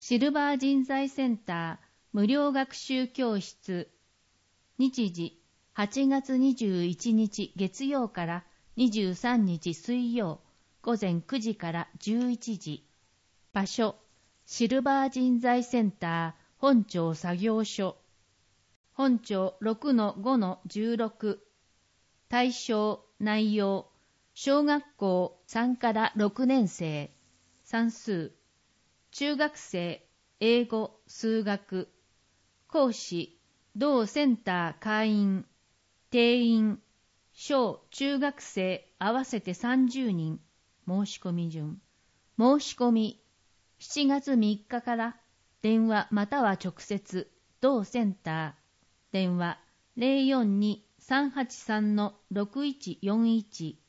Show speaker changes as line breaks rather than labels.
シルバー人材センター無料学習教室。日時8月21日月曜から23日水曜午前9時から11時。場所シルバー人材センター本町作業所。本町 6-5-16。対象内容小学校3から6年生算数、中学生英語数学。講師同センター会員定員小中学生合わせて30人。申し込み順。申し込み7月3日から電話または直接同センター電話 042-383-6141